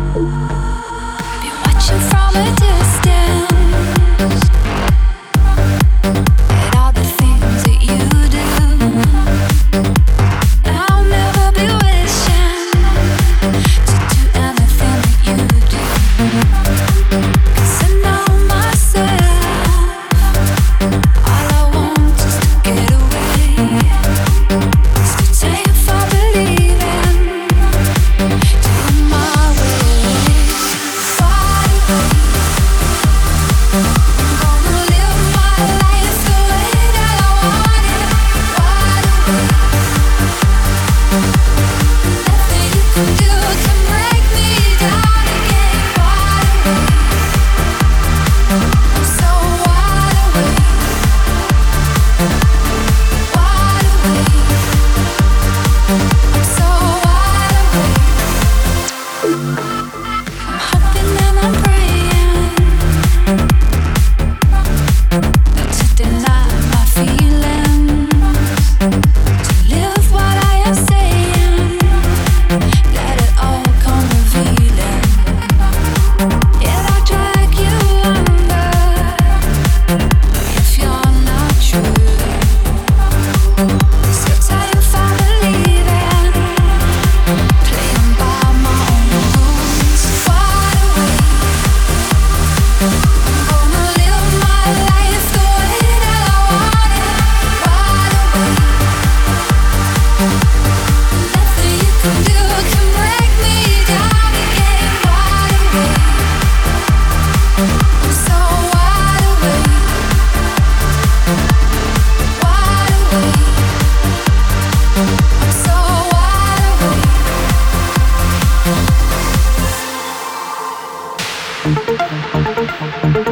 Watching from a distance at all the things that you do. I'll never be wishing to do anything that you do. 'Cause I know myself, all I want is to get away. So take it for believing, do my way. Thank you.